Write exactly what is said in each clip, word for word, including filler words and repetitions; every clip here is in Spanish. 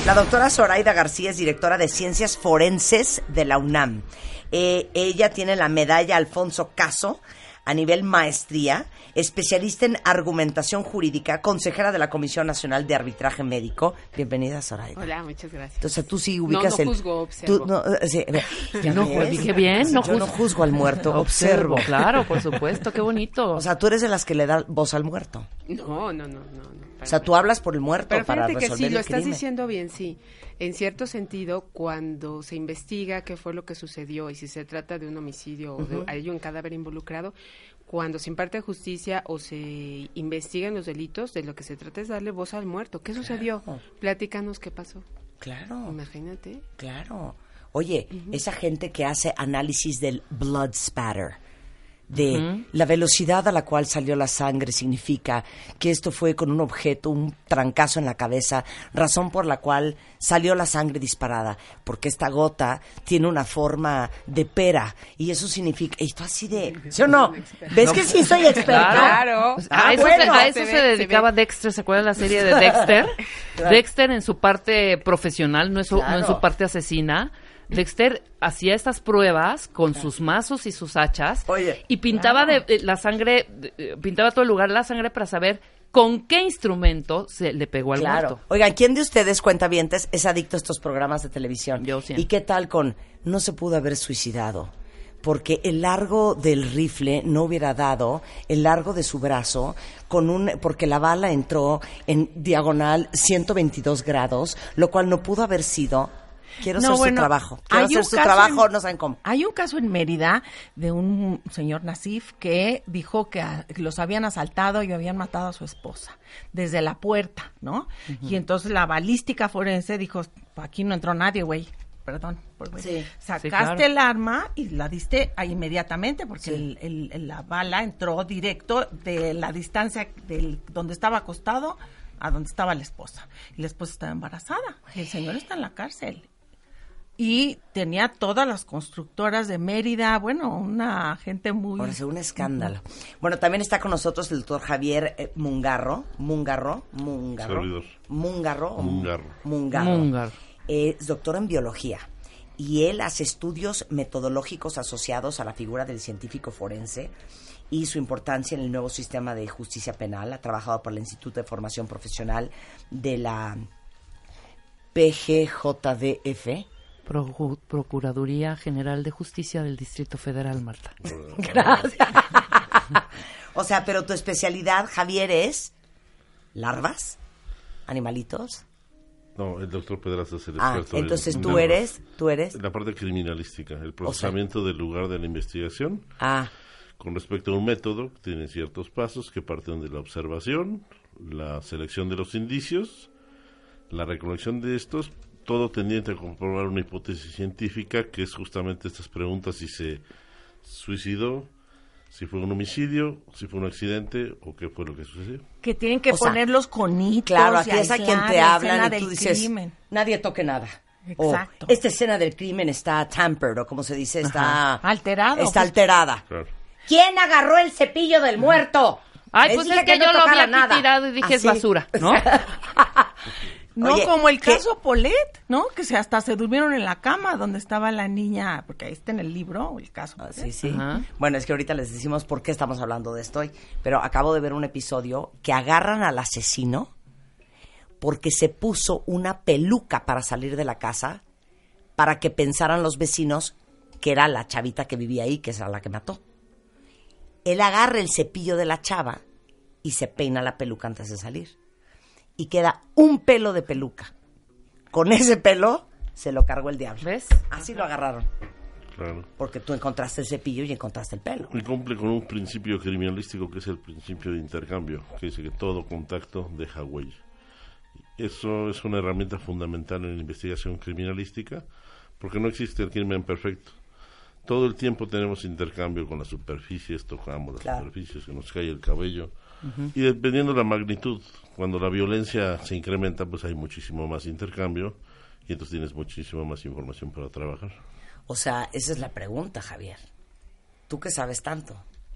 La doctora Zoraida García es directora de Ciencias Forenses de la UNAM. Eh, ella tiene la medalla Alfonso Caso a nivel maestría, especialista en argumentación jurídica, consejera de la Comisión Nacional de Arbitraje Médico. Bienvenida, Zoraida. Hola, muchas gracias. Entonces tú sí ubicas el... No, no el... juzgo, observo. Tú, no, sí, yo no dije bien, no Yo no juzgo al muerto, observo. Claro, por supuesto, qué bonito. O sea, tú eres de las que le da voz al muerto. No, no, no, no. no o sea, tú hablas por el muerto Pero para fíjate resolver que sí, el lo estás crimen. diciendo bien, sí. En cierto sentido, cuando se investiga qué fue lo que sucedió y si se trata de un homicidio uh-huh. o de hay un cadáver involucrado, cuando se imparte justicia o se investigan los delitos, de lo que se trata es darle voz al muerto. ¿Qué sucedió? Claro. Platícanos qué pasó. Claro. Imagínate. Claro. Oye, uh-huh. esa gente que hace análisis del blood spatter, de uh-huh. la velocidad a la cual salió la sangre, significa que esto fue con un objeto, un trancazo en la cabeza, razón por la cual salió la sangre disparada, porque esta gota tiene una forma de pera, y eso significa, esto así de, ¿sí o no? ¿Ves no, que sí soy experta? Claro. Ah, a eso, bueno, se, a eso se, se, ve, se dedicaba se Dexter, ¿se acuerdan la serie de Dexter? Claro. Dexter en su parte profesional, no en su, claro. no en su parte asesina. Dexter hacía estas pruebas con sus mazos y sus hachas. Oye, y pintaba claro. de, de la sangre, de, pintaba todo el lugar la sangre para saber con qué instrumento se le pegó al claro. muerto. Oigan, ¿quién de ustedes, cuentavientes, es adicto a estos programas de televisión? Yo sí. ¿Y qué tal con no se pudo haber suicidado? Porque el largo del rifle no hubiera dado el largo de su brazo con un porque la bala entró en diagonal ciento veintidós grados, lo cual no pudo haber sido. Quiero no, hacer bueno, su trabajo. Quiero hacer su trabajo, en, no saben cómo. Hay un caso en Mérida de un señor Nasif que dijo que a, los habían asaltado y habían matado a su esposa desde la puerta, ¿no? Uh-huh. Y entonces la balística forense dijo, aquí no entró nadie, güey. Perdón. Por sí, sacaste sí, claro. el arma y la diste ahí inmediatamente porque sí. el, el, el, la bala entró directo de la distancia del donde estaba acostado a donde estaba la esposa. Y la esposa estaba embarazada. El señor está en la cárcel. Y tenía todas las constructoras de Mérida, bueno, una gente muy... Por eso, un escándalo. Uh-huh. Bueno, también está con nosotros el doctor Javier eh, Mungarro, Mungarro, Mungarro, Servidor. Mungarro, Mungarro, Mungarro. Mungarro. Eh, es doctor en biología y él hace estudios metodológicos asociados a la figura del científico forense y su importancia en el nuevo sistema de justicia penal. Ha trabajado por el Instituto de Formación Profesional de la P G J D F. Pro- Procuraduría General de Justicia del Distrito Federal, Marta. Gracias. O sea, pero tu especialidad, Javier, es larvas, animalitos. No, el doctor Pedraza es el ah, experto. Entonces en, tú en eres, tú eres. La parte criminalística, el procesamiento o sea, del lugar de la investigación. Ah. Con respecto a un método, tiene ciertos pasos que parten de la observación, la selección de los indicios, la recolección de estos, todo tendiente a comprobar una hipótesis científica que es justamente estas preguntas: si se suicidó, si fue un homicidio, si fue un accidente o qué fue lo que sucedió. Que tienen que o poner sea, los conitos. Claro, aquí es a quien te hablan y tú dices, crimen. Nadie toque nada. Exacto. O, esta escena del crimen está tampered, o como se dice, está... Ajá. Alterado. Está alterada. Claro. ¿Quién agarró el cepillo del muerto? Ay, pues es que, que no yo lo vi aquí nada. tirado y dije, ¿así? Es basura, ¿no? No, Oye, como el ¿qué? caso Polet, ¿no? Que se hasta se durmieron en la cama donde estaba la niña, porque ahí está en el libro el caso. Ah, sí, sí. Ajá. Bueno, es que ahorita les decimos por qué estamos hablando de esto hoy, pero acabo de ver un episodio que agarran al asesino porque se puso una peluca para salir de la casa para que pensaran los vecinos que era la chavita que vivía ahí, que es la que mató. Él agarra el cepillo de la chava y se peina la peluca antes de salir. Y queda un pelo de peluca. Con ese pelo se lo cargó el diablo. ¿Ves? Así lo agarraron. Claro. Porque tú encontraste el cepillo y encontraste el pelo. Y cumple con un principio criminalístico que es el principio de intercambio, que dice que todo contacto deja huella. Eso es una herramienta fundamental en la investigación criminalística, porque no existe el crimen perfecto. Todo el tiempo tenemos intercambio con las superficies, tocamos las claro. superficies, se nos cae el cabello. Uh-huh. Y dependiendo de la magnitud, cuando la violencia se incrementa, pues hay muchísimo más intercambio y entonces tienes muchísima más información para trabajar. O sea, esa es la pregunta, Javier. Tú que sabes tanto,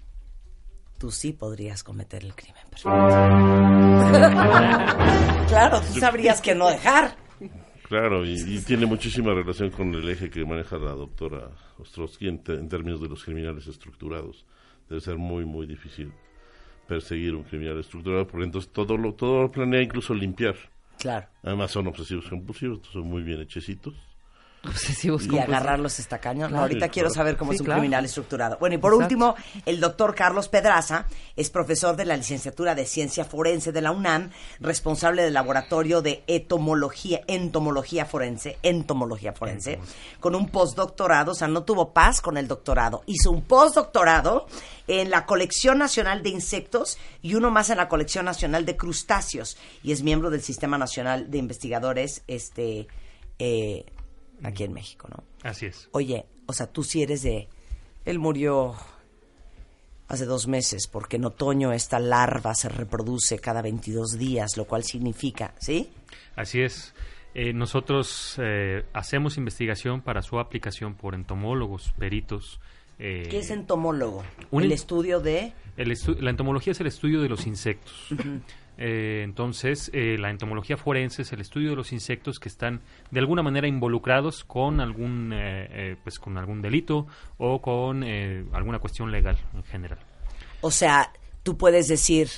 tú sí podrías cometer el crimen perfecto. Claro, tú sabrías que no dejar. Claro, y, y tiene muchísima relación con el eje que maneja la doctora Ostrowski en, te, en términos de los criminales estructurados. Debe ser muy, muy difícil perseguir un criminal estructurado, porque entonces todo lo, todo lo planea, incluso limpiar. Claro. Además son obsesivos compulsivos, son muy bien hechecitos. Obsesivos y compulsivos. agarrarlos está cañón. Claro, Ahorita sí, quiero claro. saber cómo Sí, es un claro. criminal estructurado. Bueno, y por Exacto. último, el doctor Carlos Pedraza es profesor de la licenciatura de Ciencia Forense de la UNAM, responsable del laboratorio de etomología, entomología forense, entomología forense, con un postdoctorado, o sea, no tuvo paz con el doctorado, hizo un postdoctorado en la Colección Nacional de Insectos y uno más en la Colección Nacional de Crustáceos, y es miembro del Sistema Nacional de Investigadores, este, eh, aquí en México, ¿no? Así es. Oye, o sea, tú sí eres de... Él murió hace dos meses porque en otoño esta larva se reproduce cada veintidós días, lo cual significa, ¿sí? Así es. Eh, nosotros eh, hacemos investigación para su aplicación por entomólogos, peritos. Eh, ¿Qué es entomólogo? un El en- estudio de... el estu- la entomología es el estudio de los insectos. Ujú. Eh, entonces, eh, la entomología forense es el estudio de los insectos que están de alguna manera involucrados con algún, eh, eh, pues, con algún delito o con eh, alguna cuestión legal en general. O sea, tú puedes decir,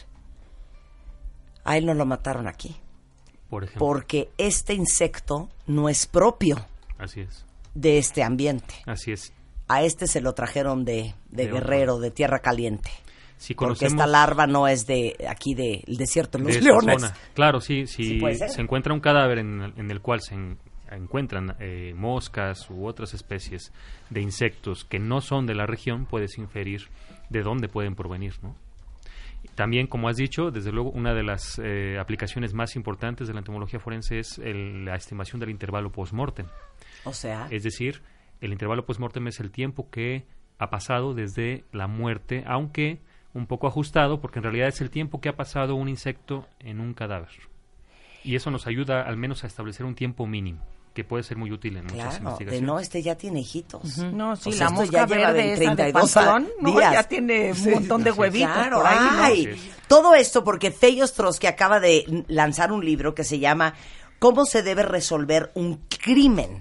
a él no lo mataron aquí, Por ejemplo. porque este insecto no es propio Así es. de este ambiente. Así es. A este se lo trajeron de, de, De Guerrero, otro. de Tierra Caliente. Si Porque conocemos esta larva no es de aquí del desierto de de los esa leones. zona. Claro, sí, si Sí puede ser. se encuentra un cadáver en, el- en el cual se en- encuentran eh, moscas u otras especies de insectos que no son de la región, puedes inferir de dónde pueden provenir, ¿no? También, como has dicho, desde luego, una de las eh, aplicaciones más importantes de la entomología forense es el- la estimación del intervalo post-mortem. O sea, Es decir, el intervalo post-mortem es el tiempo que ha pasado desde la muerte, aunque un poco ajustado, porque en realidad es el tiempo que ha pasado un insecto en un cadáver. Y eso nos ayuda al menos a establecer un tiempo mínimo, que puede ser muy útil en muchas claro, de investigaciones. no, este ya tiene hijitos. No, sí, O sea, la esto mosca ya lleva verde de esa de treinta y dos pantalón, ¿no? días. Ya tiene un montón de así es. huevitos Claro, por ahí, ¿no? ay, Así es. todo esto porque Fey Ostrowski acaba de lanzar un libro que se llama ¿Cómo se debe resolver un crimen?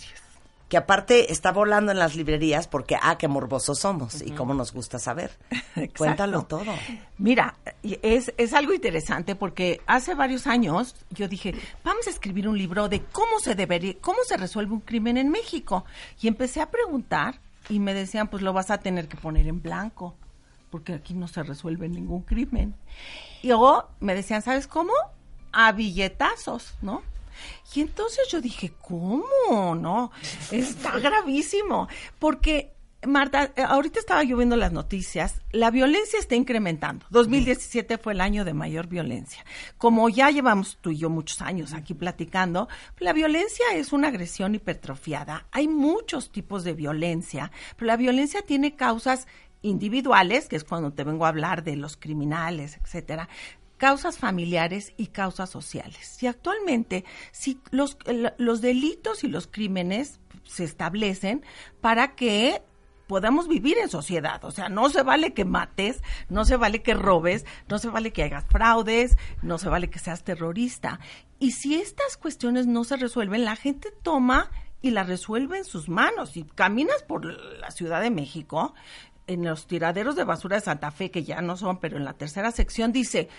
Que aparte está volando en las librerías porque, ah, qué morbosos somos y cómo nos gusta saber. Exacto. Cuéntalo todo. Mira, y es, es algo interesante porque hace varios años yo dije, vamos a escribir un libro de cómo se debería, cómo se resuelve un crimen en México. Y empecé a preguntar y me decían, pues lo vas a tener que poner en blanco, porque aquí no se resuelve ningún crimen. Y luego me decían, ¿sabes cómo? A billetazos, ¿no? Y entonces yo dije, ¿cómo? No, está gravísimo. Porque, Marta, eh, ahorita estaba yo viendo las noticias, la violencia está incrementando. dos mil diecisiete fue el año de mayor violencia. Como ya llevamos tú y yo muchos años aquí platicando, la violencia es una agresión hipertrofiada. Hay muchos tipos de violencia, pero la violencia tiene causas individuales, que es cuando te vengo a hablar de los criminales, etcétera, causas familiares y causas sociales. Y actualmente, si los, los delitos y los crímenes se establecen para que podamos vivir en sociedad. O sea, no se vale que mates, no se vale que robes, no se vale que hagas fraudes, no se vale que seas terrorista. Y si estas cuestiones no se resuelven, la gente toma y las resuelve en sus manos. Si caminas por la Ciudad de México, en los tiraderos de basura de Santa Fe, que ya no son, pero en la tercera sección dice...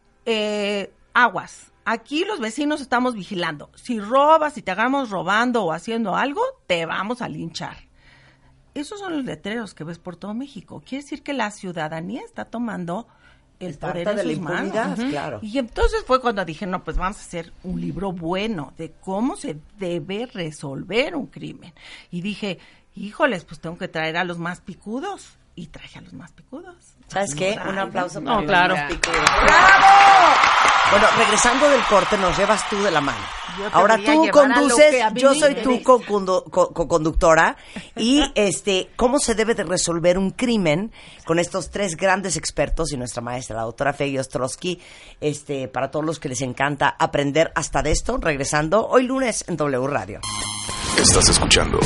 Eh, aguas, aquí los vecinos estamos vigilando. Si robas, si te agarramos robando o haciendo algo, te vamos a linchar. Esos son los letreros que ves por todo México. Quiere decir que la ciudadanía está tomando el Está poder harta en de sus la manos. impunidad, Ujú. claro. Y entonces fue cuando dije, no, pues vamos a hacer un libro bueno de cómo se debe resolver un crimen. Y dije, híjoles, pues tengo que traer a los más picudos. Y traje a los más picudos. ¿Sabes qué? Ay, Un aplauso no, para claro. los más picudos. ¡Bravo! Bueno, regresando del corte, nos llevas tú de la mano. Yo te Ahora voy a tú llevar a lo conduces, que a mí yo me soy tu interesa. co-condu- co- co-conductora. Y, este, ¿cómo se debe de resolver un crimen con estos tres grandes expertos y nuestra maestra, la doctora Fey Ostrowski? Este, para todos los que les encanta aprender hasta de esto, regresando hoy lunes en W Radio. Estás escuchando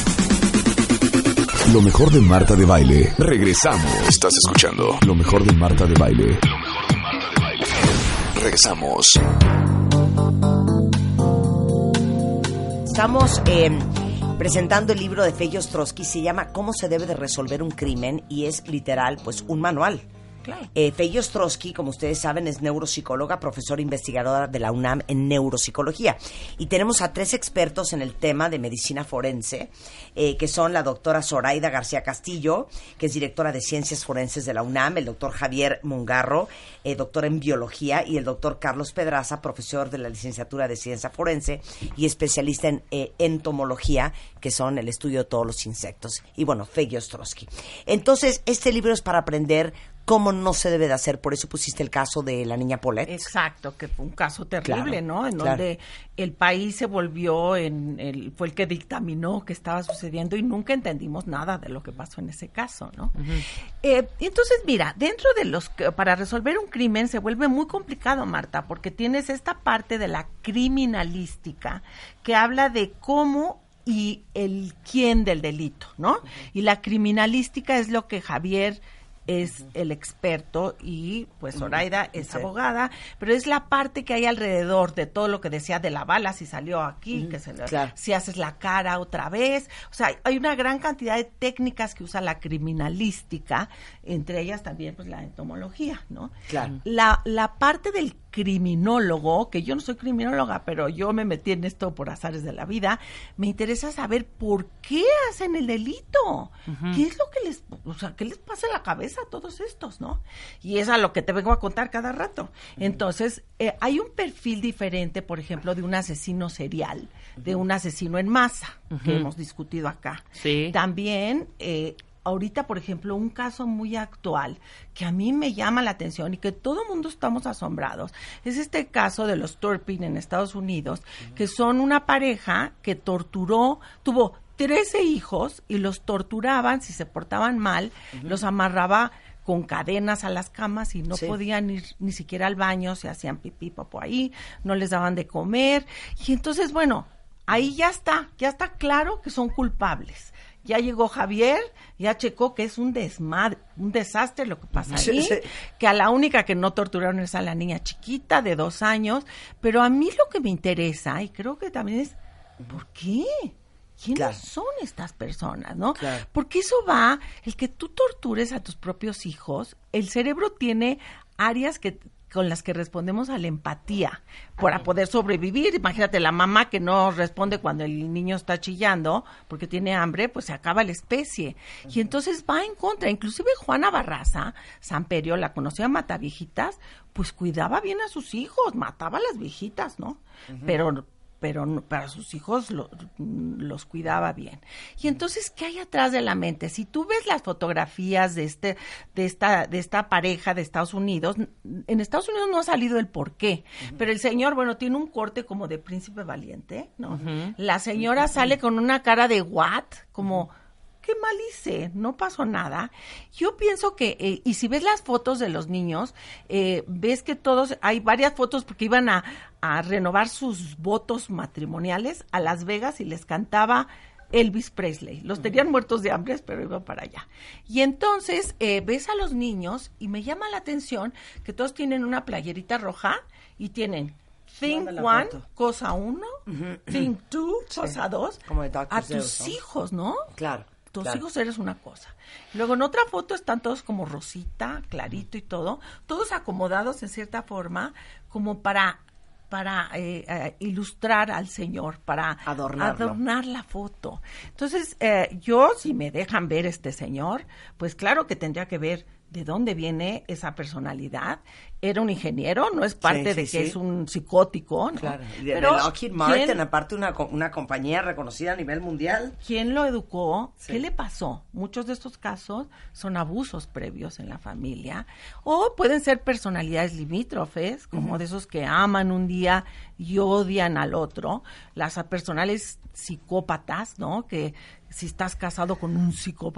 lo mejor de Marta de Baile. Regresamos. Estás escuchando lo mejor de Marta de Baile. Lo mejor de Marta de Baile. Regresamos. Estamos eh, presentando el libro de Fey Ostrowski, se llama ¿Cómo se debe de resolver un crimen? Y es literal, pues, un manual. Claro. Eh, Fey Ostrowski, como ustedes saben, es neuropsicóloga, profesora investigadora de la UNAM en neuropsicología. Y tenemos a tres expertos en el tema de medicina forense, eh, que son la doctora Zoraida García Castillo, que es directora de Ciencias Forenses de la UNAM, el doctor Javier Mungarro, eh, doctor en biología, y el doctor Carlos Pedraza, profesor de la licenciatura de Ciencia Forense y especialista en eh, entomología, que son el estudio de todos los insectos. Y bueno, Fey Ostrowski. Entonces, este libro es para aprender cómo no se debe de hacer. Por eso pusiste el caso de la niña Paulette. Exacto, que fue un caso terrible, claro, ¿no? En claro. donde el país se volvió, en el, fue el que dictaminó que estaba sucediendo y nunca entendimos nada de lo que pasó en ese caso, ¿no? Uh-huh. Eh, entonces, mira, dentro de los, para resolver un crimen se vuelve muy complicado, Marta, porque tienes esta parte de la criminalística que habla de cómo y el quién del delito, ¿no? Uh-huh. Y la criminalística es lo que Javier es uh-huh. el experto y pues Zoraida uh-huh. es sí. abogada, pero es la parte que hay alrededor de todo lo que decía de la bala, si salió aquí, uh-huh. que se le, claro. si haces la cara otra vez, o sea, hay una gran cantidad de técnicas que usa la criminalística, entre ellas también pues la entomología, ¿no? Claro. La, la parte del criminólogo, que yo no soy criminóloga, pero yo me metí en esto por azares de la vida, me interesa saber por qué hacen el delito, uh-huh. qué es lo que les, o sea, qué les pasa en la cabeza a todos estos, ¿no? Y es a lo que te vengo a contar cada rato. Uh-huh. Entonces, eh, hay un perfil diferente, por ejemplo, de un asesino serial, uh-huh. de un asesino en masa, uh-huh. que hemos discutido acá. Sí. También, eh, ahorita, por ejemplo, un caso muy actual que a mí me llama la atención y que todo el mundo estamos asombrados, es este caso de los Turpin en Estados Unidos, uh-huh. que son una pareja que torturó, tuvo trece hijos y los torturaban si se portaban mal, uh-huh. los amarraba con cadenas a las camas y no sí. podían ir ni siquiera al baño, se hacían pipí, popó ahí, no les daban de comer. Y entonces, bueno, ahí ya está, ya está claro que son culpables. Ya llegó Javier, ya checó que es un desmadre, un desastre lo que pasa ahí, sí, sí. que a la única que no torturaron es a la niña chiquita de dos años, pero a mí lo que me interesa, y creo que también es, ¿por qué? ¿Quiénes claro. son estas personas, no? Claro. Porque eso va, el que tú tortures a tus propios hijos, el cerebro tiene áreas que con las que respondemos a la empatía para poder sobrevivir. Imagínate, la mamá que no responde cuando el niño está chillando porque tiene hambre, pues se acaba la especie. Uh-huh. Y entonces va en contra. Inclusive Juana Barraza, Samperio, la conocía Mataviejitas, pues cuidaba bien a sus hijos, mataba a las viejitas, ¿no? Uh-huh. Pero pero para sus hijos lo, los cuidaba bien. Y entonces, ¿qué hay atrás de la mente? Si tú ves las fotografías de este, de esta, de esta pareja de Estados Unidos, en Estados Unidos no ha salido el por qué, uh-huh. pero el señor, bueno, tiene un corte como de príncipe valiente, ¿no? Uh-huh. La señora uh-huh. sale con una cara de what, como, ¿qué mal hice? No pasó nada. Yo pienso que, eh, y si ves las fotos de los niños, eh, ves que todos, hay varias fotos porque iban a, a renovar sus votos matrimoniales a Las Vegas y les cantaba Elvis Presley. Los tenían muertos de hambre, pero iban para allá. Y entonces eh, ves a los niños y me llama la atención que todos tienen una playerita roja y tienen Think One, foto. Cosa uno, uh-huh. Think Two, sí. cosa dos, como de a tus Zeus, ¿no? hijos, ¿no? Claro. Tus claro. hijos eres una cosa. Luego en otra foto están todos como rosita, clarito y todo, todos acomodados en cierta forma como para para eh, eh, ilustrar al señor, para adornar la foto. Entonces, eh, yo, si me dejan ver este señor, pues claro que tendría que ver de dónde viene esa personalidad. Era un ingeniero, no es parte sí, sí, de que sí. es un psicótico, ¿no? Claro. De, Pero, de Lockheed Martin, ¿quién, aparte una, una compañía reconocida a nivel mundial. ¿Quién lo educó? Sí. ¿Qué le pasó? Muchos de estos casos son abusos previos en la familia, o pueden ser personalidades limítrofes, como uh-huh. de esos que aman un día y odian al otro. Las personales psicópatas, ¿no? Que si estás casado con un psicópata,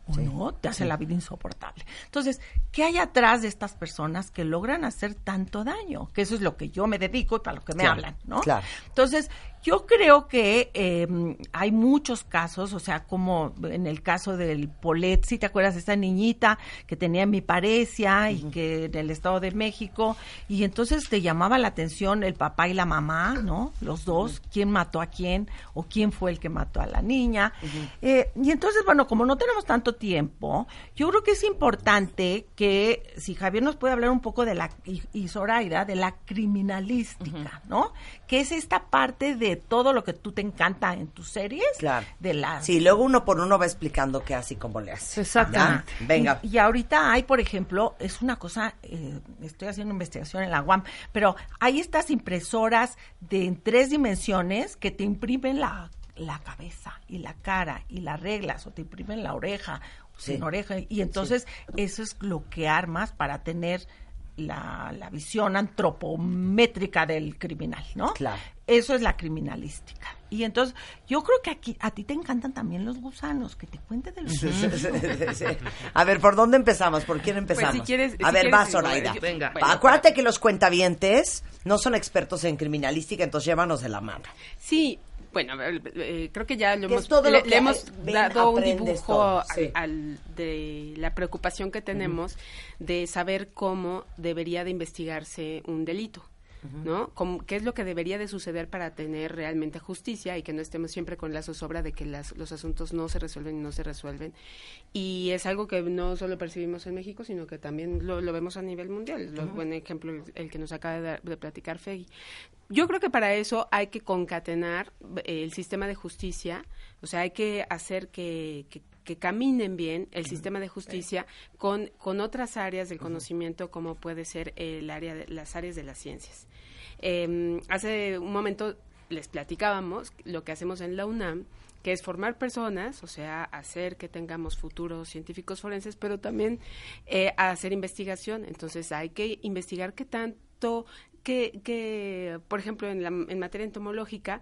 ¿o sí, no? Te hace sí. la vida insoportable. Entonces, ¿qué hay atrás de estas personas que logran hacer tanto daño? Que eso es lo que yo me dedico y para lo que me claro, hablan, ¿no? Claro. Entonces, yo creo que eh, hay muchos casos, o sea, como en el caso del Polet, ¿sí te acuerdas de esta niñita que tenía hemiparesia y uh-huh. que en el Estado de México, y entonces te llamaba la atención el papá y la mamá, ¿no? Los dos, uh-huh. quién mató a quién o quién fue el que mató a la niña. Uh-huh. Eh, y entonces, bueno, como no tenemos tanto tiempo, yo creo que es importante que, si Javier nos puede hablar un poco de la, y, y Zoraida, de la criminalística, uh-huh. ¿no? Que es esta parte de todo lo que tú te encanta en tus series. Claro. De la... Sí, luego uno por uno va explicando qué hace y cómo le hace. Exactamente. ¿Ya? Venga. Y, y ahorita hay, por ejemplo, es una cosa, eh, estoy haciendo investigación en la U A M, pero hay estas impresoras de en tres dimensiones que te imprimen la, la cabeza y la cara y las reglas, o te imprimen la oreja, sí. sin oreja, y entonces sí. eso es lo que armas para tener La, la visión antropométrica del criminal, ¿no? Claro. Eso es la criminalística. Y entonces, yo creo que aquí a ti te encantan también los gusanos, que te cuente de los sí, gusanos. sí, sí, sí. A ver, ¿por dónde empezamos? ¿Por quién empezamos? Pues si quieres, a si ver, quieres, va, Zoraida. yo, venga. Bueno, acuérdate para... que los cuentavientes no son expertos en criminalística, entonces llévanos de la mano. Sí. Bueno, eh, creo que ya lo hemos, lo le, que le hemos ven, dado un dibujo todo, sí. al, al, de la preocupación que tenemos uh-huh. de saber cómo debería de investigarse un delito. ¿No? Como, ¿qué es lo que debería de suceder para tener realmente justicia y que no estemos siempre con la zozobra de que las, los asuntos no se resuelven y no se resuelven? Y es algo que no solo percibimos en México, sino que también lo, lo vemos a nivel mundial. Lo, uh-huh. Buen ejemplo, el, el que nos acaba de, de platicar Fegui. Yo creo que para eso hay que concatenar eh, el sistema de justicia, o sea, hay que hacer que... que que caminen bien el uh-huh. sistema de justicia sí. con, con otras áreas del conocimiento, uh-huh. como puede ser el área de, las áreas de las ciencias. Eh, hace un momento les platicábamos lo que hacemos en la UNAM, que es formar personas, o sea, hacer que tengamos futuros científicos forenses, pero también eh, hacer investigación. Entonces hay que investigar qué tanto, que, que por ejemplo, en, la, en materia entomológica,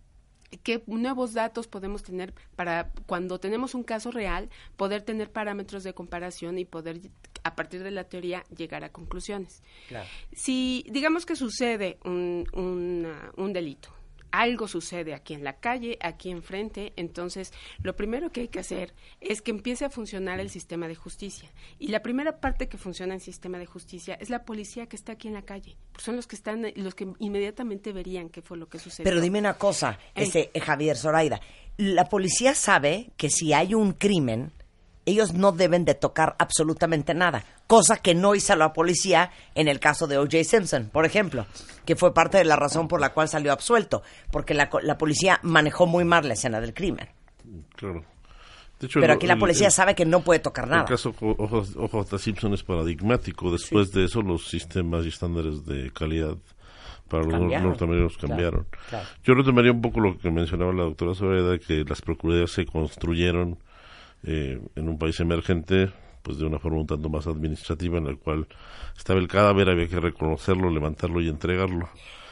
qué nuevos datos podemos tener para cuando tenemos un caso real, poder tener parámetros de comparación y poder, a partir de la teoría, llegar a conclusiones. Claro. Si digamos que sucede un, una, un delito, algo sucede aquí en la calle, aquí enfrente, entonces lo primero que hay que hacer es que empiece a funcionar el sistema de justicia. Y la primera parte que funciona en el sistema de justicia es la policía que está aquí en la calle. Pues son los que están, los que inmediatamente verían qué fue lo que sucedió. Pero dime una cosa, ese, eh, Javier, Zoraida, la policía sabe que si hay un crimen, ellos no deben de tocar absolutamente nada, cosa que no hizo la policía en el caso de O J Simpson, por ejemplo, que fue parte de la razón por la cual salió absuelto, porque la, la policía manejó muy mal la escena del crimen. Claro. De hecho, Pero el, aquí la policía el, sabe que no puede tocar nada. El caso O J Simpson es paradigmático. Después sí. de eso, los sistemas y estándares de calidad para los cambiaron. norteamericanos cambiaron. Claro, claro. Yo retomaría un poco lo que mencionaba la doctora Zoraida, que las procuradurías se construyeron Eh, en un país emergente, pues de una forma un tanto más administrativa, en la cual estaba el cadáver, había que reconocerlo, levantarlo y entregarlo.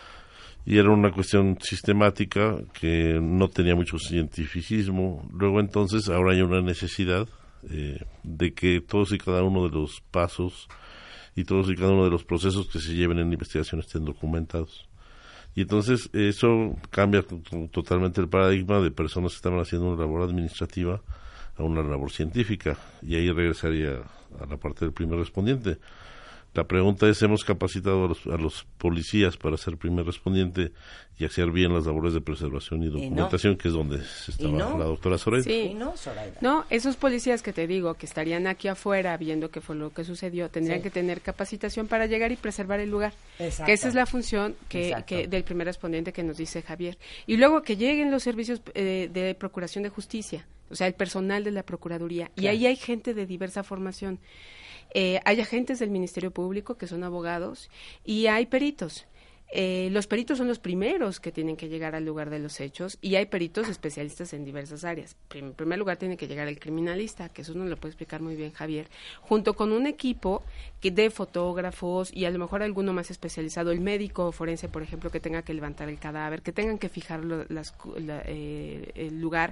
Y era una cuestión sistemática que no tenía mucho cientificismo. Luego entonces, ahora hay una necesidad eh, de que todos y cada uno de los pasos y todos y cada uno de los procesos que se lleven en investigación estén documentados. Y entonces eso cambia t- totalmente el paradigma de personas que estaban haciendo una labor administrativa a una labor científica, y ahí regresaría a la parte del primer respondiente. La pregunta es, ¿hemos capacitado a los, a los policías para ser primer respondiente y hacer bien las labores de preservación y documentación, y no. que es donde estaba no. la doctora Zoraida? Sí, y no, Zoraida. No, esos policías que te digo, que estarían aquí afuera viendo qué fue lo que sucedió, tendrían sí. que tener capacitación para llegar y preservar el lugar. Exacto. Que esa es la función que, que del primer respondiente que nos dice Javier. Y luego que lleguen los servicios eh, de procuración de justicia, o sea, el personal de la Procuraduría. Claro. Y ahí hay gente de diversa formación. Eh, hay agentes del Ministerio Público que son abogados y hay peritos. Eh, los peritos son los primeros que tienen que llegar al lugar de los hechos y hay peritos especialistas en diversas áreas. En primer lugar tiene que llegar el criminalista, que eso nos lo puede explicar muy bien Javier, junto con un equipo que de fotógrafos y a lo mejor alguno más especializado, el médico forense, por ejemplo, que tenga que levantar el cadáver, que tengan que fijar lo, las, la, eh, el lugar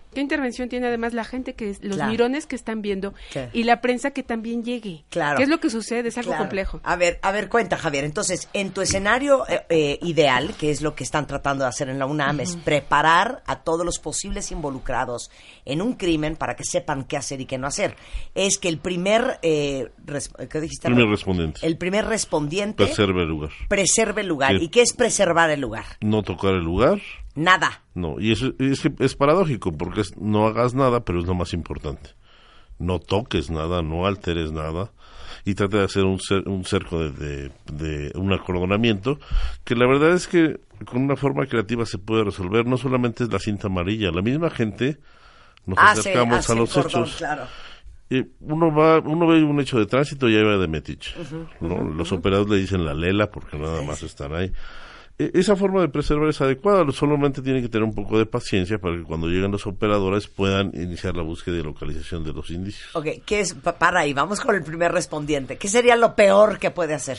¿Qué intervención tiene además la gente, que los claro. mirones que están viendo sí. y la prensa que también llegue? Claro. ¿Qué es lo que sucede? Es algo claro. complejo. A ver, a ver, cuenta, Javier. Entonces, en tu escenario eh, eh, ideal, que es lo que están tratando de hacer en la UNAM, uh-huh. es preparar a todos los posibles involucrados en un crimen para que sepan qué hacer y qué no hacer. Es que el primer, eh, res- ¿qué dijiste? Primer respondiente. El primer respondiente preserve el lugar. Preserve el lugar. Sí. ¿Y qué es preservar el lugar? No tocar el lugar. Nada. No, y es, es, es paradójico, porque es, no hagas nada, pero es lo más importante. No toques nada, no alteres nada, y trata de hacer un, cer- un cerco de, de, de un acordonamiento, que la verdad es que con una forma creativa se puede resolver. No solamente es la cinta amarilla, la misma gente nos hace, acercamos hace a los cordón, hechos. Claro. Y uno va, uno ve un hecho de tránsito y ahí va de metiche, uh-huh, ¿no? Uh-huh. Los operados le dicen la lela porque nada más están ahí. Esa forma de preservar es adecuada, solamente tienen que tener un poco de paciencia para que cuando lleguen los operadores puedan iniciar la búsqueda y localización de los indicios. Ok, ¿qué es? Para ahí, vamos con el primer respondiente. ¿Qué sería lo peor que puede hacer?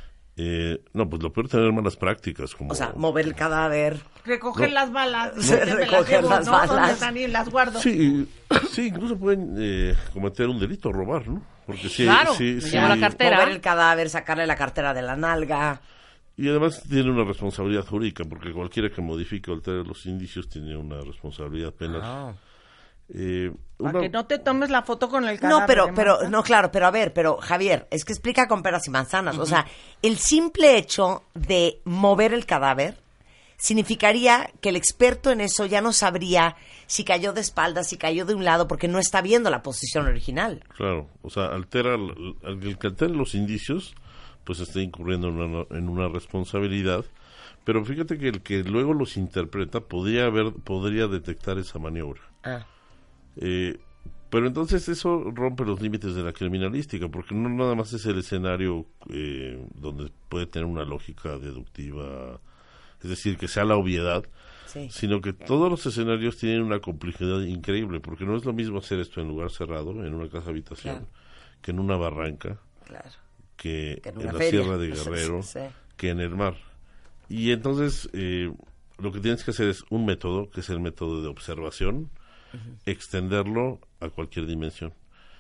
Eh, no, pues lo peor es tener malas prácticas. Como... O sea, mover el cadáver. Recoger no. las balas. No. Recoger las, las balas. ¿Dónde están y las guardo? Sí, sí, incluso pueden eh, cometer un delito, robar, ¿no? Porque sí, claro, sí, me sí, llevo la cartera. Mover el cadáver, sacarle la cartera de la nalga. Y además tiene una responsabilidad jurídica, porque cualquiera que modifique o altere los indicios tiene una responsabilidad penal. Oh. Eh, Para una... que no te tomes la foto con el cadáver. No, pero, de pero, Marta. no, claro, pero a ver, pero Javier, es que explica con peras y manzanas. Uh-huh. O sea, el simple hecho de mover el cadáver significaría que el experto en eso ya no sabría si cayó de espaldas, si cayó de un lado, porque no está viendo la posición original. Claro, o sea, altera, el que altere los indicios, pues está incurriendo en una, en una responsabilidad, pero fíjate que el que luego los interpreta podría haber, podría detectar esa maniobra. Ah. Eh, pero entonces eso rompe los límites de la criminalística, porque no nada más es el escenario eh, donde puede tener una lógica deductiva, es decir, que sea la obviedad, sí. sino que todos los escenarios tienen una complejidad increíble, porque no es lo mismo hacer esto en lugar cerrado, en una casa habitación, claro. que en una barranca, claro. que, que en, en la feria. Sierra de Guerrero, sí. que en el mar. Y entonces eh, lo que tienes que hacer es un método, que es el método de observación, uh-huh. extenderlo a cualquier dimensión.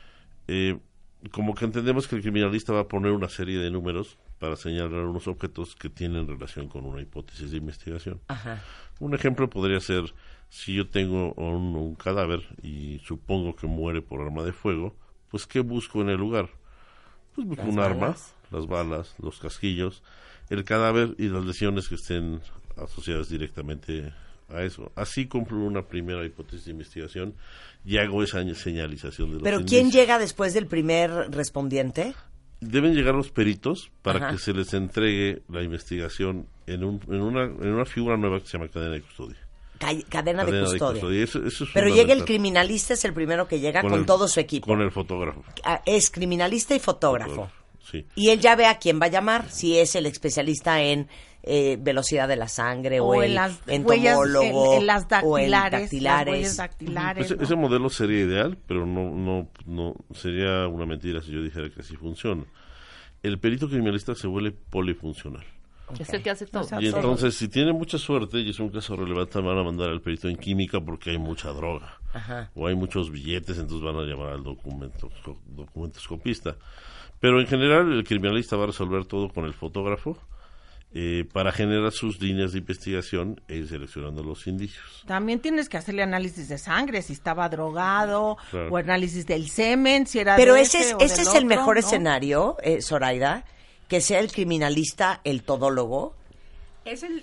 Eh, como que entendemos que el criminalista va a poner una serie de números para señalar unos objetos que tienen relación con una hipótesis de investigación. Ajá. Un ejemplo podría ser, si yo tengo un, un cadáver y supongo que muere por arma de fuego, pues ¿qué busco en el lugar? Pues busco un balas. arma, las balas, los casquillos, el cadáver y las lesiones que estén asociadas directamente a eso. Así cumplo una primera hipótesis de investigación y hago esa señalización de los ¿Pero indicios. quién llega después del primer respondiente? Deben llegar los peritos para Ajá. que se les entregue la investigación en, un, en, una, en una figura nueva que se llama cadena de custodia. Ca- cadena, cadena de custodia. De custodia. Eso, eso es Pero llega el criminalista, es el primero que llega con, con el, todo su equipo. Con el fotógrafo. Es criminalista y fotógrafo. fotógrafo sí. Y él ya ve a quién va a llamar, si es el especialista en eh, velocidad de la sangre o, o el en las entomólogo en, en las dactilares, o en dactilares. Las dactilares ese, ¿no? ese modelo sería ideal, pero no, no, no sería una mentira si yo dijera que así funciona. El perito criminalista se vuelve polifuncional. Okay. Es el que hace todo. Y entonces, si tiene mucha suerte y es un caso relevante, van a mandar al perito en química porque hay mucha droga. Ajá. O hay muchos billetes, entonces van a llamar al documento, documentoscopista. Pero en general, el criminalista va a resolver todo con el fotógrafo eh, para generar sus líneas de investigación e ir seleccionando los indicios. También tienes que hacerle análisis de sangre, si estaba drogado, claro. o análisis del semen, si era Pero de ese es, ese, ese es otro, el mejor ¿no? escenario, eh, Zoraida, que sea el criminalista, el todólogo. Es el,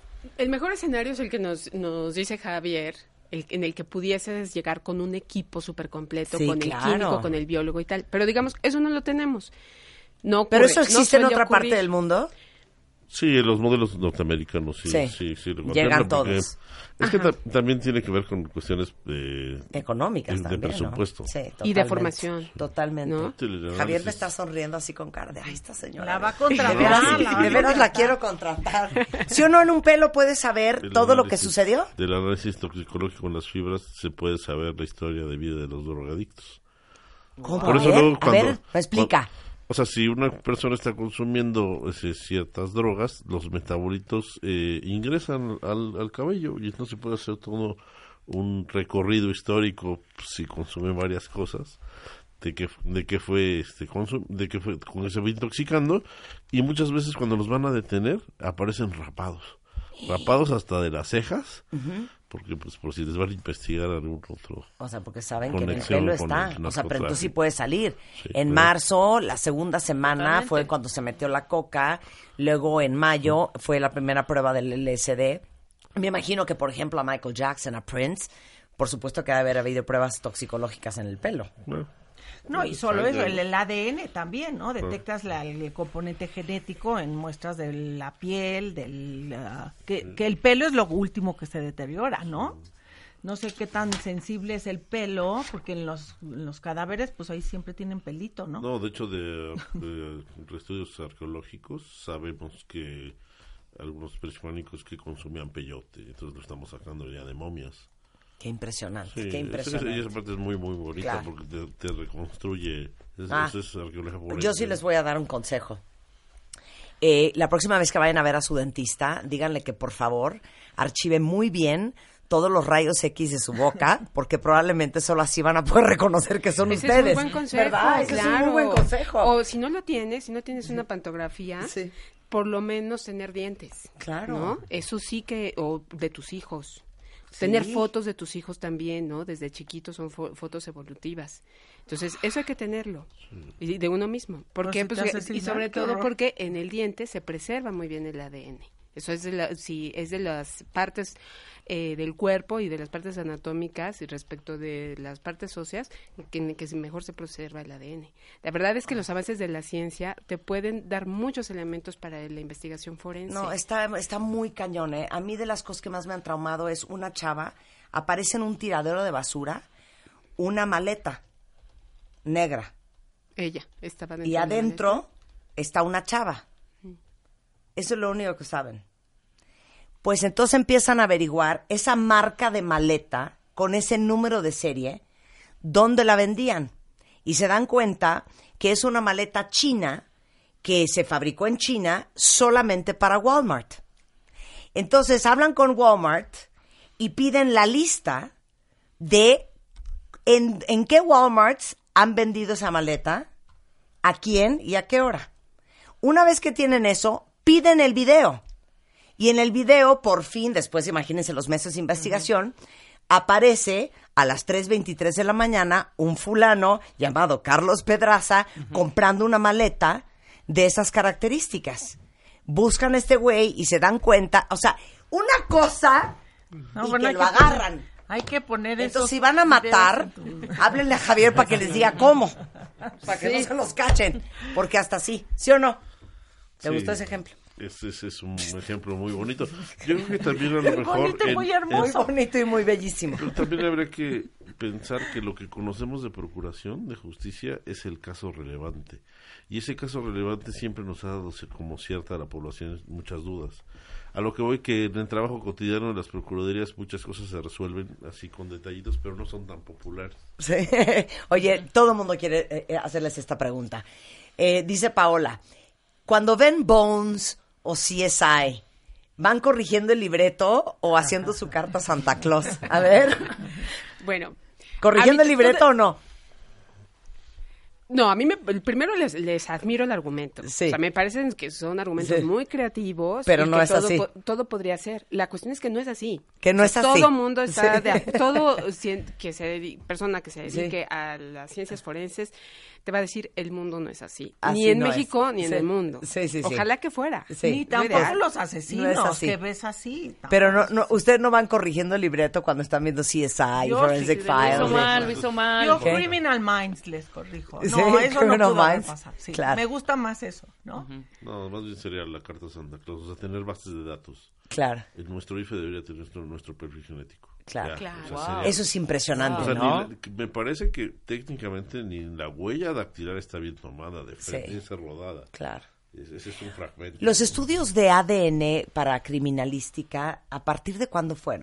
el mejor escenario es el que nos, nos dice Javier, el, en el que pudieses llegar con un equipo súper completo, Sí, con claro. el químico, con el biólogo y tal. Pero digamos, eso no lo tenemos. No ocurre, ¿Pero eso existe no en otra ocurrir. parte del mundo? Sí, los modelos norteamericanos sí, Sí. sí, sí, lo Llegan contemplan porque todos. Es que ta- también tiene que ver con cuestiones eh, Económicas de, también, de presupuesto. ¿no? Sí, Y de totalmente. formación. Totalmente. ¿No? Javier me está sonriendo así con cara de, ay, esta señora. La va a De contratar. veras, la va a de veras contratar. la quiero contratar. ¿Sí o no en un pelo puedes saber Del todo lo que análisis- sucedió? Del análisis toxicológico en las fibras se puede saber la historia de vida de los drogadictos. ¿Cómo? Por a eso ver, luego a cuando- ver, me explica. cuando- o sea, si una persona está consumiendo ese, ciertas drogas, los metabolitos eh, ingresan al, al cabello y entonces se puede hacer todo un recorrido histórico, si consume varias cosas, de que de que fue este consum, de que fue con que se fue intoxicando, y muchas veces cuando los van a detener aparecen rapados, rapados hasta de las cejas, uh-huh. porque pues por si les van a investigar algún otro. O sea, porque saben que en el pelo está, o sea, pero entonces sí puede salir. Sí, en claro. marzo, la segunda semana Totalmente. Fue cuando se metió la coca, luego en mayo fue la primera prueba del L S D. Me imagino que, por ejemplo, a Michael Jackson, a Prince, por supuesto que debe haber habido pruebas toxicológicas en el pelo. Bueno, no, y solo eso, el, el A D N también, ¿no? Detectas la, el componente genético en muestras de la piel, del uh, que, que el pelo es lo último que se deteriora, ¿no? No sé qué tan sensible es el pelo, porque en los, en los cadáveres, pues ahí siempre tienen pelito, ¿no? No, de hecho, de, de, de estudios arqueológicos sabemos que algunos prehispánicos que consumían peyote, entonces lo estamos sacando ya de momias. Qué impresionante, sí, qué impresionante. Y esa parte es muy, muy bonita, claro. porque te, te reconstruye. Es, ah, es arqueología forense. Yo sí les voy a dar un consejo. Eh, la próxima vez que vayan a ver a su dentista, díganle que por favor archive muy bien todos los rayos X de su boca, porque probablemente solo así van a poder reconocer que son Ese ustedes. Es un buen consejo, ¿verdad? Ese claro. es un muy buen consejo. O si no lo tienes, si no tienes una pantografía, sí. por lo menos tener dientes. Claro. ¿no? Eso sí que, o de tus hijos. Sí. Tener fotos de tus hijos también, ¿no? Desde chiquitos son fo- fotos evolutivas. Entonces, eso hay que tenerlo. Sí. Y de uno mismo. ¿Por qué? Pues, pues, y sobre todo horror. Porque en el diente se preserva muy bien el A D N. Eso es de, la, sí, es de las partes eh, del cuerpo y de las partes anatómicas y respecto de las partes óseas que, que mejor se preserva el A D N. La verdad es que los avances de la ciencia te pueden dar muchos elementos para la investigación forense. No, está, está muy cañón, ¿eh? A mí de las cosas que más me han traumado es una chava, aparece en un tiradero de basura, una maleta negra. Ella estaba dentro y adentro está una chava. Eso es lo único que saben. Pues entonces empiezan a averiguar esa marca de maleta con ese número de serie, dónde la vendían. Y se dan cuenta que es una maleta china que se fabricó en China solamente para Walmart. Entonces hablan con Walmart y piden la lista de en, en qué Walmarts han vendido esa maleta, a quién y a qué hora. Una vez que tienen eso, piden el video. Y en el video, por fin, después imagínense los meses de investigación, uh-huh. aparece a las tres veintitrés de la mañana un fulano llamado Carlos Pedraza uh-huh. comprando una maleta de esas características. Buscan a este güey y se dan cuenta, o sea, una cosa no, y bueno, que lo agarran. Poner, hay que poner eso. Entonces, si van a matar, háblenle a Javier para que les diga cómo. Para que sí. no se los cachen. Porque hasta así, ¿sí o no? ¿Te sí. gustó ese ejemplo? Ese, ese es un ejemplo muy bonito. Yo creo que también a lo mejor... Bonito, en, muy hermoso. En, muy bonito y muy bellísimo. Pero también habría que pensar que lo que conocemos de procuración, de justicia, es el caso relevante. Y ese caso relevante siempre nos ha dado como cierta a la población muchas dudas. A lo que voy que en el trabajo cotidiano de las procuradurías muchas cosas se resuelven así con detallitos, pero no son tan populares. Sí. Oye, todo el mundo quiere eh, hacerles esta pregunta. Eh, dice Paola, cuando ven Bones o C S I, ¿van corrigiendo el libreto o haciendo su carta a Santa Claus? A ver. Bueno. ¿Corrigiendo el libreto de... o no? No, a mí me, primero les, les admiro el argumento. Sí. O sea, me parecen que son argumentos sí. muy creativos. Pero y no que es todo, así. Po, todo podría ser. La cuestión es que no es así. Que no o es sea, así. Todo mundo está sí. de todo que se persona que se dedique sí. a las ciencias forenses te va a decir el mundo no es así. así ni en no México es. ni en sí. el mundo. Sí, sí, sí. Ojalá que fuera. Sí. Ni tampoco no los asesinos no que ves así. Pero no, no, ustedes no van corrigiendo el libreto cuando están viendo C S I, yo Forensic sí, Files. Lo hizo mal, lo hizo mal. Yo ¿qué? Criminal Minds les corrijo. No, sí, eso no pudo haber pasado. Sí, claro. Me gusta más eso, ¿no? Uh-huh. No, más bien sería la carta a Santa Claus, o sea, tener bases de datos. Claro. En nuestro I F E debería tener nuestro, nuestro perfil genético. Claro, ya, claro. O sea, Wow. sería, eso es impresionante, o sea, ¿no? Ni, me parece que técnicamente ni la huella dactilar está bien tomada de frente, sí. está rodada. Claro. Ese, ese es un fragmento. Los estudios de A D N para criminalística, ¿a partir de cuándo fueron?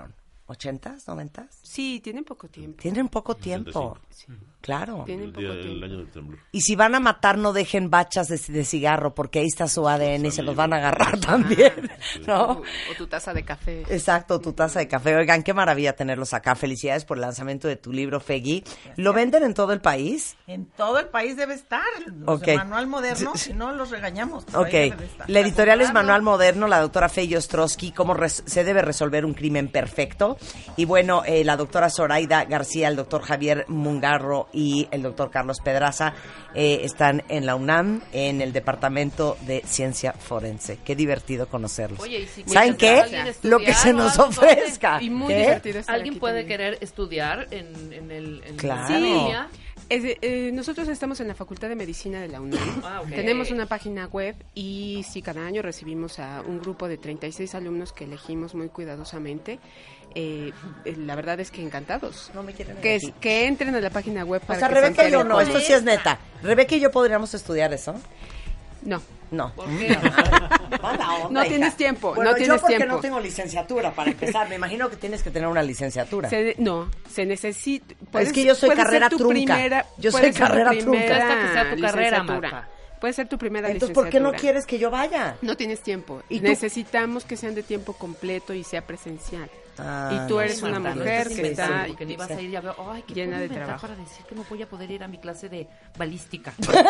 ¿ochentas, noventas? Sí, tienen poco tiempo. Tienen poco tiempo. Sí. Claro. Tienen poco El, día, tiempo. el año del temblor. Y si van a matar, no dejen bachas de, de cigarro, porque ahí está su A D N y se los van a agarrar también, ¿no? O, o tu taza de café. Exacto, tu taza de café. Oigan, qué maravilla tenerlos acá. Felicidades por el lanzamiento de tu libro, Fegui. ¿Lo venden en todo el país? En todo el país debe estar. Los Ok. de Manual Moderno, si no los regañamos. pero Ok, ahí debe estar. la editorial es Comprarlo. Manual Moderno, la doctora Fey Ostrowski, cómo res- se debe resolver un crimen perfecto. Y bueno, eh, la doctora Zoraida García, el doctor Javier Mungarro y el doctor Carlos Pedraza eh, están en la UNAM, en el Departamento de Ciencia Forense. Qué divertido conocerlos. Oye, y si ¿Saben quieres qué? alguien Lo que se estudiar o nos algo, ofrezca. Y muy ¿Qué? divertido estar ¿Alguien aquí puede también. querer estudiar en, en el en Claro. la línea? Es de- eh, nosotros estamos en la Facultad de Medicina de la UNAM. Ah, ok. Tenemos una página web y sí, cada año recibimos a un grupo de treinta y seis alumnos que elegimos muy cuidadosamente. Eh, eh, la verdad es que encantados. No me quieren Que, aquí. es- que entren a la página web O para sea, que se Rebeca y yo enteren no, cómo. esto sí es neta. Rebeca y yo podríamos estudiar eso. No, No. ¿Por qué? Mala onda, No hija. tienes tiempo, Bueno, no tienes yo porque tiempo. no tengo licenciatura para empezar. Me imagino que tienes que tener una licenciatura. se, no, se necesita. Es que yo soy carrera trunca. Yo soy carrera trunca. Hasta que sea tu carrera, licenciatura. Marta. Puede ser tu primera Entonces, ¿por qué no licenciatura. quieres que yo vaya? No tienes tiempo. ¿Y tú? Necesitamos que sean de tiempo completo y sea presencial. Ah, y tú no, eres una Marta, no mujer estés que inventando, está porque ni vas a ir ya veo, ay, ¿qué llena puedo de inventar trabajo. para decir que no voy a poder ir a mi clase de balística?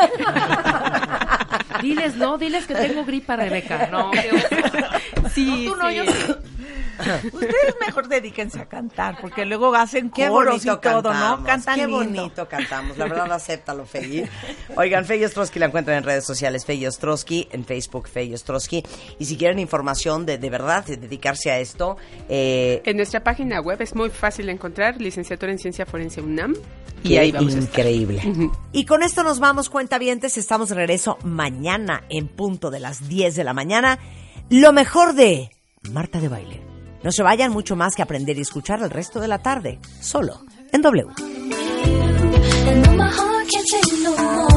Diles, no, diles que tengo gripa, Rebeca. No, qué oso. Sí, No, tú no, sí. yo sí. Ustedes mejor dedíquense a cantar, porque luego hacen Qué coros y bonito todo, cantamos, ¿no? Cantan qué lindo. bonito cantamos, la verdad acéptalo, Fey. Oigan, Fey Ostrowski la encuentran en redes sociales, Fey Ostrowski, en Facebook, Fey Ostrowski. Y si quieren información de, de verdad, de dedicarse a esto, eh, En nuestra página web es muy fácil de encontrar, licenciatura en Ciencia Forense UNAM. Y qué ahí vamos a estar. increíble. Y con esto nos vamos, cuentavientes, estamos de regreso mañana en punto de las diez de la mañana. Lo mejor de Marta de Baile. No se vayan, mucho más que aprender y escuchar el resto de la tarde, solo en W. And now my heart can't take no more.